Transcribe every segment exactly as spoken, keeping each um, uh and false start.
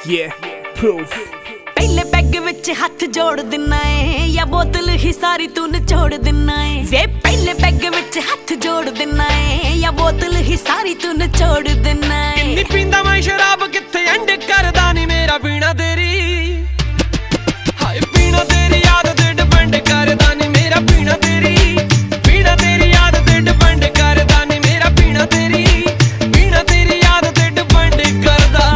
Yeah, proof. पहले peg विच हाथ जोड़ दिना है या बोतल ही सारी तू निचोड़ दिना है। वे पहले पैग विच हाथ जोड़ दिना है या बोतल ही सारी तू निचोड़ दिना है। किन्नी पींदा मैं शराब किथे एंड करदा नी मेरा पीना तेरी। हाय पीना तेरी याद ते डिपेंड करदा नी मेरा पीना तेरी। पीना तेरी याद ते डिपेंड करदा नी मेरा पीना तेरी। पीना तेरी याद ते डिपेंड करदा।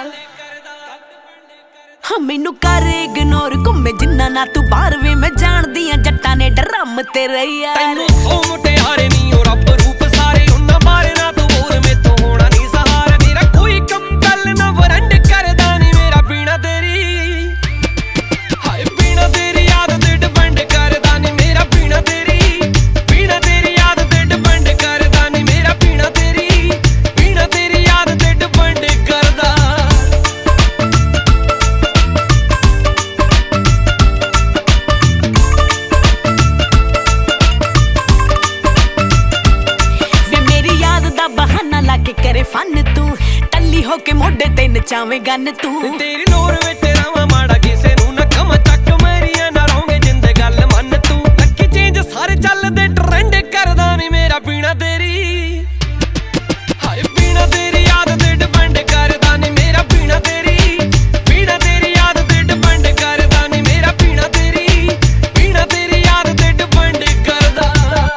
हाँ मैनू कर इग्नोर घूमे जिन्ना ना तू बाहर वे मैं जानदी हां जट्टां ने डरम तेरे यार। तैनू सौ मुटियारे नी ओ रब रूप सारे उन्हां बारे ना तू होर मेथों होना नी सहारा। मेरा कोई कम गल ना वरंड करदा नी मेरा पीना तेरी। हाय पीना तेरी याद ते डिपेंड करदा नी मेरा पीना तेरी। पीना तेरी याद ते डिपेंड करदा नी मेरा पीना तेरी। पीना तेरी याद ते डिपेंड करदा। बहाना लाके करे फन तू टल्ली होके मोढे ते नचावे गन तू। तेरी नूर विच रावां माड़ा किसे नू ना कम तक मेरिया ना रहोगे जिंद गल मन तू। लकी चेंज सारे चलदे ट्रेंड करदा नी मेरा पीना तेरी। हाय पीना तेरी याद ते डिपेंड करदा नी मेरा पीना तेरी। पीना तेरी याद ते डिपेंड करदा नी मेरा पीना तेरी। पीना तेरी याद ते डिपेंड करदा।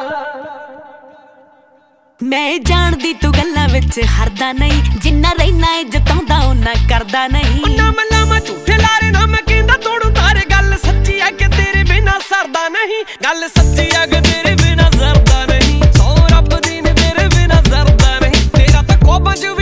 मैं जानदी तू गल्लां विच हरदा नहीं जिन्ना रहना है जताउंदा उन्ना करदा नहीं। उन्ना मल्ला मैं झूठे लारे ना मैं कहंदा तोड़ू तारे गल सच्ची है कि तेरे बिना सरदा नहीं। गल सच्ची है कि तेरे बिना सरदा नहीं। सौ रब दी ने तेरे बिना सरदा नहीं। तेरा तां ख्वाबां च